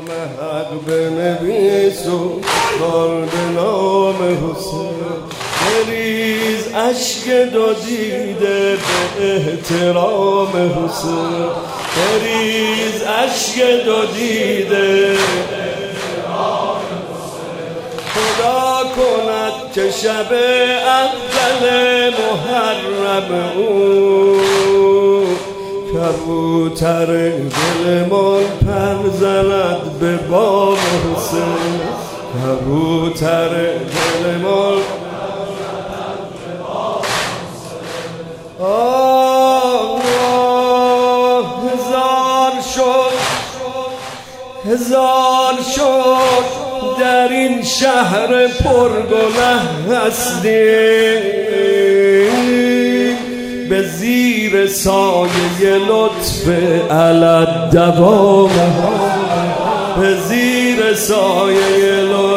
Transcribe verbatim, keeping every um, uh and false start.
حق بنویس و بار به نام حسین بریز اشک دو دیده به احترام حسین بریز اشک دو دیده خدا کند که شب اول محرم او کبوتر دلمان پر زند به بام حسین کبوتر دلمان آه هزار شد هزار شد در این شهر پرگنه هستیم به زیر سایه لطف علت دوام به زیر سایه لطف